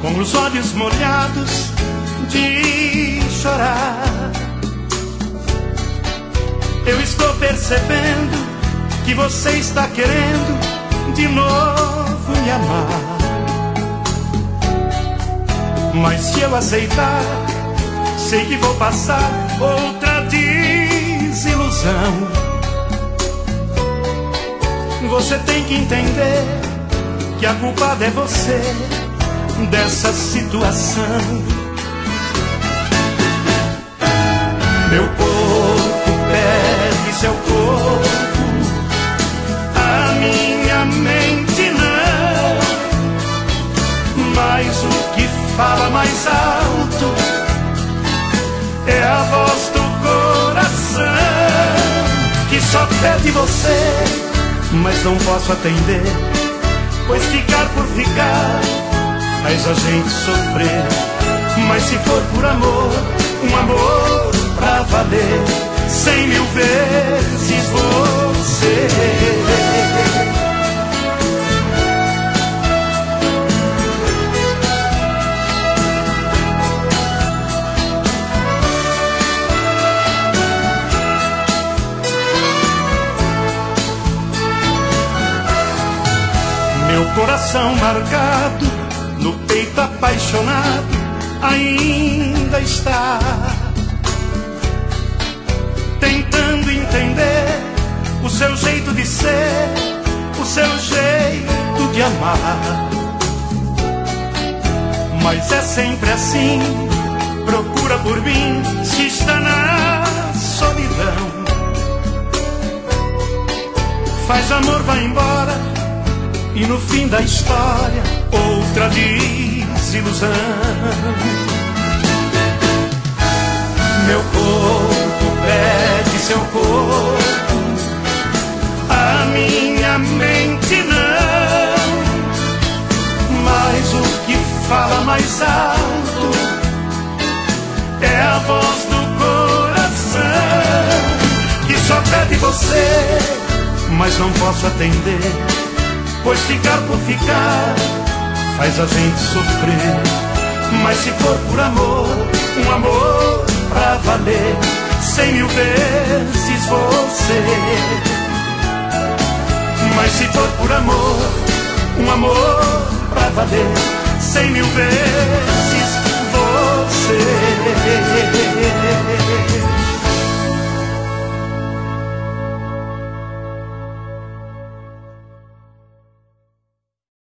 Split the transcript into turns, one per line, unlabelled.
com os olhos molhados de chorar. Eu estou percebendo que você está querendo de novo me amar. Mas se eu aceitar, sei que vou passar outra desilusão. Você tem que entender que a culpada é você dessa situação. Meu corpo pede seu corpo, a minha mente não. Mas o que fala mais alto é a voz do coração, que só pede você, mas não posso atender, pois ficar por ficar faz a gente sofrer. Mas se for por amor, um amor pra valer, 100.000 vezes você. Meu coração marcado, no peito apaixonado, ainda está tentando entender o seu jeito de ser, o seu jeito de amar. Mas é sempre assim, procura por mim se está na solidão. Faz amor, vai embora, e no fim da história, outra desilusão. Meu corpo pede seu corpo, a minha mente não. Mas o que fala mais alto é a voz do coração, que só pede você, mas não posso atender, pois ficar por ficar faz a gente sofrer. Mas se for por amor, um amor pra valer, 100.000 vezes você. Mas se for por amor, um amor pra valer, 100.000 vezes